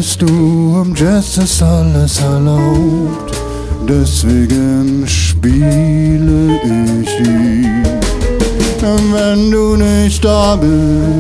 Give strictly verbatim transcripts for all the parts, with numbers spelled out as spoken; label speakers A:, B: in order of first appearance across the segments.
A: weißt du, im Jazz ist alles erlaubt, deswegen spiele ich ihn. Wenn du nicht da bist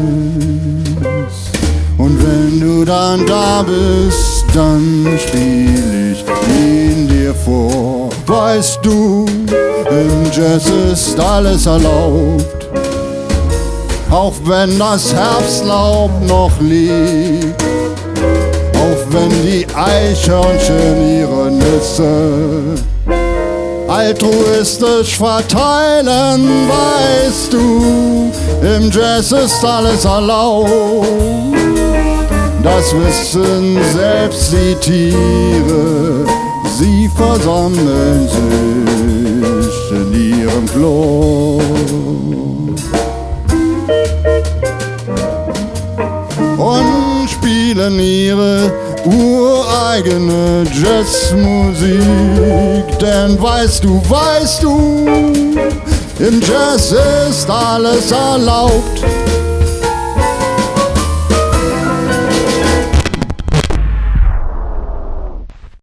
A: und wenn du dann da bist, dann spiel ich ihn dir vor. Weißt du, im Jazz ist alles erlaubt, auch wenn das Herbstlaub noch liegt, auch wenn die Eichhörnchen ihre Nüsse altruistisch verteilen. Weißt du, im Jazz ist alles erlaubt, das wissen selbst die Tiere, sie versammeln sich in ihrem Klo und spielen ihre ureigene Jazzmusik. Denn weißt du, weißt du, im Jazz ist alles erlaubt,